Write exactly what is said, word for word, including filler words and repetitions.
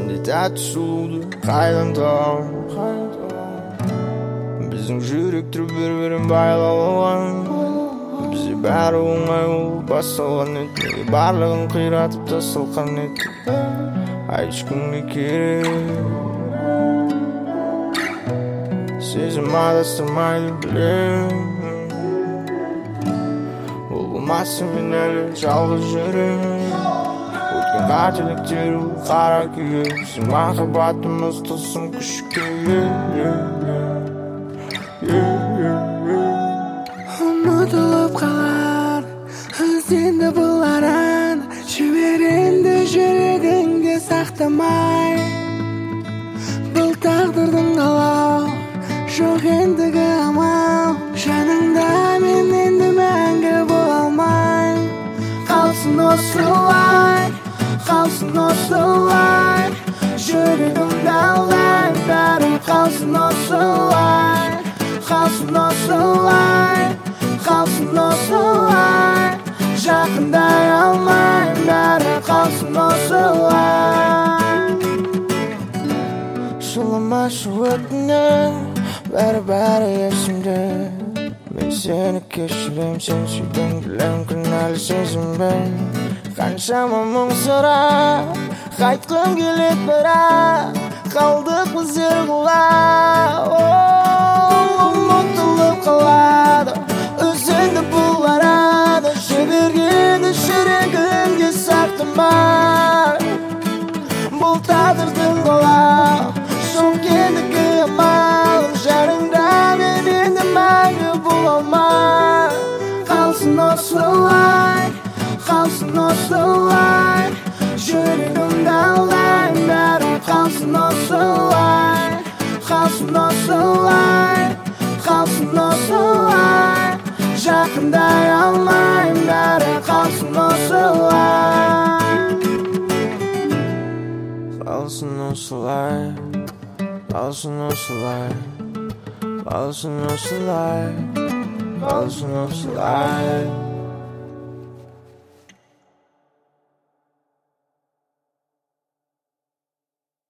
Сендей тәтті сұлуды қайдан табам? Біздің жүректер бір-бірін байлап алған, бізде бәрі оңай болып басталған еді. Неге барлығын қиратып тасталған еді? Ай, ешкімге керек сезім адастырмайды білем. Ол болмаса мен әлі жалғыз жүрем. Өткен қателіктері қара күйге, сен махаббатымыз тылсым күшке. Ұмытылып қалар ізденді бұл аран, жіберенді жүрегіңде сақтамай. Бұл тағдырдың қалау, жоқ ендігі амал. Жаныңда мен енді мәңгі бола алмай. Қалсын осылай, қалсын осылай, жүрегімді алай. Бәрі қалсын осылай, қалсын осылай, қалсын осылай, жақындай алмай. Бәрі қалсын осылай. Жыламашы өтінем, бәрі-бәрі есімде. Мен сені кешірем, сен сүйдің білем, кінәлі сезімбен. Қаншама мұң сұрақ қайтқым келеді, бірақ қалдық біздер құлап. Ұмытылып қалады өзіңді бұл арада, жібергенді жүрегімде сақтамай. Бұл тағдырдың қалау, жоқ ендігі амал. Жаныңда мен енді мәңгі бола алмай. Қалсын осылай, қалсын осылай, жүрегімді алай. Бәрі қалсын осылай, қалсын осылай, қалсын осылай, жақындай алмай. Бәрі қалсын осылай, қалсын осылай, қалсын осылай, қалсын осылай, қалсын осылай.